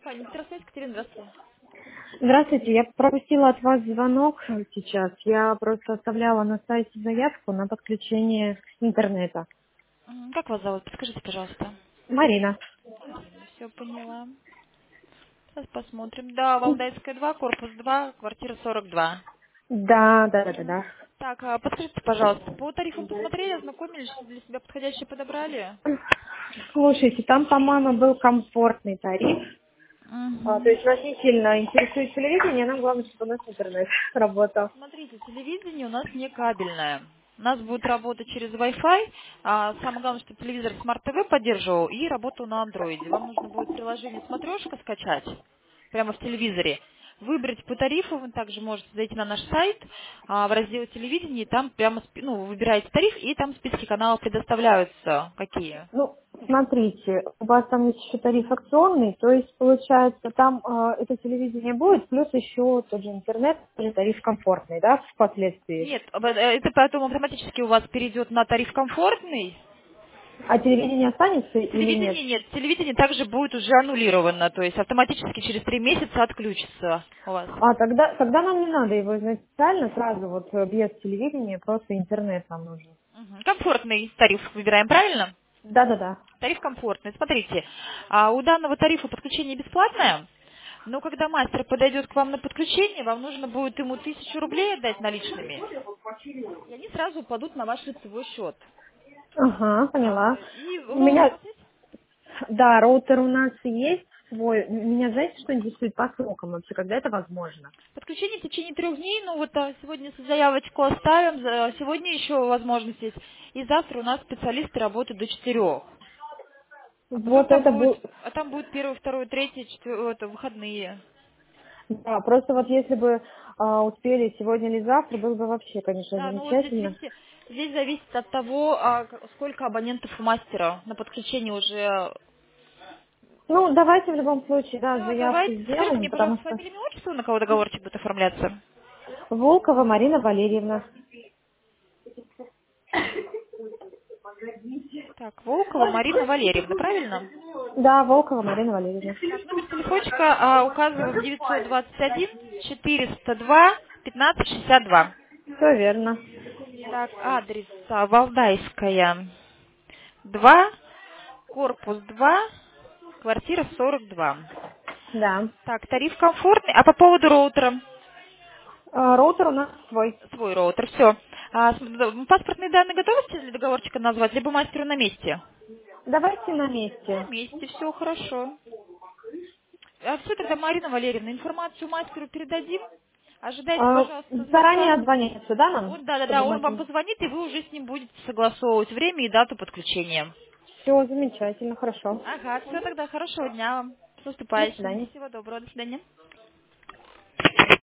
Фаня, Петросвет, Екатерина, здравствуйте. Здравствуйте, я пропустила от вас звонок сейчас. Я просто оставляла на сайте заявку на подключение интернета. Как вас зовут? Подскажите, пожалуйста. Марина. Марина, все поняла. Сейчас посмотрим. Да, Валдайская 2, корпус 2, квартира 42. Да. Так, подскажите, пожалуйста, по тарифам посмотрели, ознакомились, что для себя подходящие подобрали? Слушайте, там, по-моему, был комфортный тариф. То Угу. есть нас не сильно интересует телевидение, нам главное, чтобы у нас интернет работал. Смотрите, телевидение у нас не кабельное. У нас будет работать через Wi-Fi. Самое главное, что телевизор Smart TV поддерживал и работал на андроиде. Вам нужно будет приложение «Смотрешка» скачать прямо в телевизоре. Выбрать по тарифу, вы также можете зайти на наш сайт в раздел телевидения, и там прямо вы выбираете тариф, и там списки каналов предоставляются. Какие? Ну, смотрите, у вас там есть еще тариф акционный, то есть, получается, там это телевидение будет, плюс еще тот же интернет, тоже тариф комфортный, да, впоследствии. Нет, это потом автоматически у вас перейдет на тариф комфортный. А телевидение останется или нет? Телевидение нет. Телевидение также будет уже аннулировано, то есть автоматически через 3 месяца отключится у вас. Тогда нам не надо его изначально сразу вот без телевидения, просто интернет нам нужен. Комфортный тариф выбираем, правильно? Да. Тариф комфортный. Смотрите, у данного тарифа подключение бесплатное, но когда мастер подойдет к вам на подключение, вам нужно будет ему 1000 рублей отдать наличными, и они сразу упадут на ваш лицевой счет. Ага, поняла. И У роутер у меня, вас есть? да, роутер у нас есть свой. Меня, знаете, что интересует по срокам вообще, когда это возможно? Подключение в течение 3 дней, ну вот сегодня заявочку оставим, сегодня еще возможность есть. И завтра у нас специалисты работают до 4. А потом Вот это будет. там будет первый, второй, третий, четвертый, это выходные. Да, просто вот если бы успели сегодня или завтра, было бы вообще, конечно, Да, ну вот здесь, замечательно. видите, здесь зависит от того, сколько абонентов у мастера на подключение уже. Ну, давайте в любом случае, да, Да, заявку давайте. Скажите сделаем, мне, потому пожалуйста, что фамилию, имя, отчество, на кого договорчик будет оформляться? Волкова Марина Валерьевна. Так, Волкова Марина Валерьевна, правильно? Да, Волкова Марина Валерьевна. Так, номер телефончика указываем 921 402 1562. Все верно. Так, адрес Валдайская 2, корпус 2, квартира 42. Да. Так, тариф комфортный. А по поводу роутера? Роутер у нас свой. Свой роутер, все. Паспортные данные готовы для договорчика назвать, либо мастеру на месте? Давайте на На месте. месте, все хорошо. Все, тогда, Марина Валерьевна, информацию мастеру передадим. Ожидайте, пожалуйста, Заранее звонка. отзвониться, да, нам? Да, Чтобы он вам мы... позвонит, и вы уже с ним будете согласовывать время и дату подключения. Все замечательно, хорошо. Ага, все тогда, хорошего дня вам. С До наступающим. свидания. Всего доброго, до свидания.